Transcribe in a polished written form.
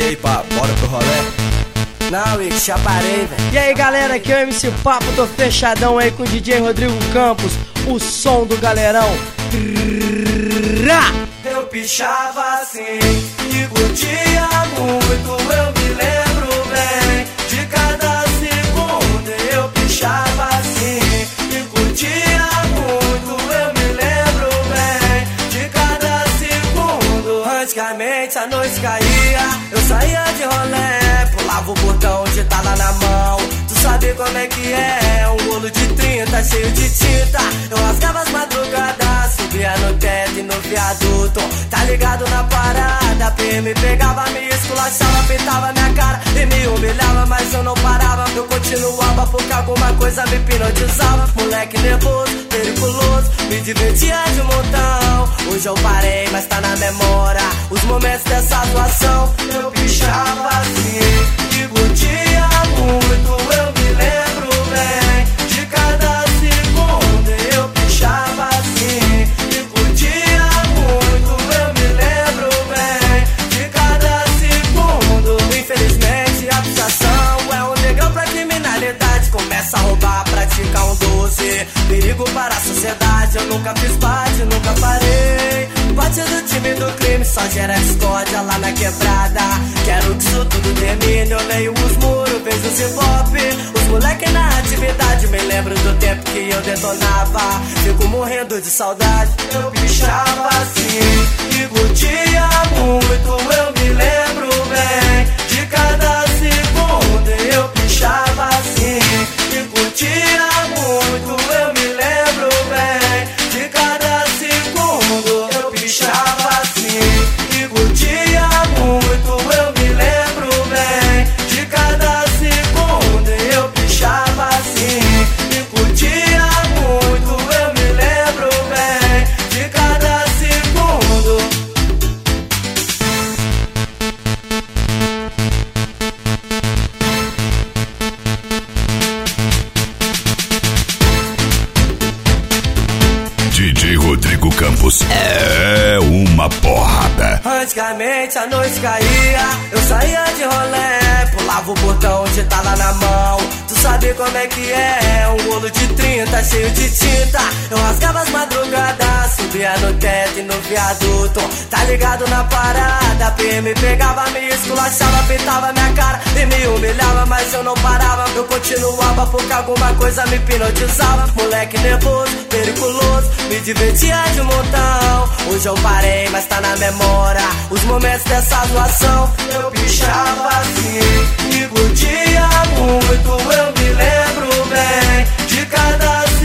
aí, pá, bora pro rolê? Não, Ix, já parei, velho. E aí, galera, aqui é o MC Papo, tô fechadão aí com o DJ Rodrigo Campos, o som do galerão. Eu pichava assim e curtia muito, eu me lembro bem. De cada segundo eu pichava assim e curtia muito, eu me lembro bem. De cada segundo. Antigamente a noite caía, eu saía de rolê, pulava o botão de tala na mão. Tu sabe como é que é, um rolo de 30 cheio de tinta. Eu rasgava as madrugadas, subia no teto e no viaduto. Tá ligado na parada, PM pegava, me esculachava, pintava minha cara e me humilhava, mas eu não parava. Eu continuava porque alguma coisa me hipnotizava. Moleque nervoso, periculoso, me divertia de montão. Hoje eu parei, mas tá na memória os momentos dessa atuação. Eu pichava assim e curtia muito, eu me lembro bem. De cada segundo eu pichava assim e curtia muito, eu me lembro bem. De cada segundo. Infelizmente a pichação é um negão pra criminalidade. Começa a roubar, praticar um doce, perigo para a sociedade. Eu nunca fiz parte, nunca parei. Parte do time do crime, só gera discórdia lá na quebrada. Quero que isso tudo termine, eu leio os muros, vejo os hip-hop. Os moleque na atividade, me lembro do tempo que eu detonava. Fico morrendo de saudade. Eu pichava assim e curtia muito, eu me lembro bem. De cada segundo eu pichava assim e curtia muito, eu me lembro bem. De cada segundo eu pichava assim e curtia muito, eu me lembro bem. De cada segundo eu pichava assim e curtia muito, eu me lembro bem. De cada segundo. DJ Rodrigo Campos é uma porrada. Antigamente a noite caía, eu saía de rolê, pulava o botão de tala na mão. Tu sabe como é que é, um rolo de 30 cheio de tinta. Eu rasgava as madrugadas, subia no teto e no viaduto. Tá ligado na parada, PM pegava, me esculachava, pintava minha cara e me humilhava, mas eu não parava. Eu continuava porque alguma coisa me hipnotizava. Moleque nervoso, periculoso, me divertia de montão. Hoje eu parei, mas tá na memória os momentos dessa atuação. Eu pichava assim e curtia muito, eu me lembro bem. De cada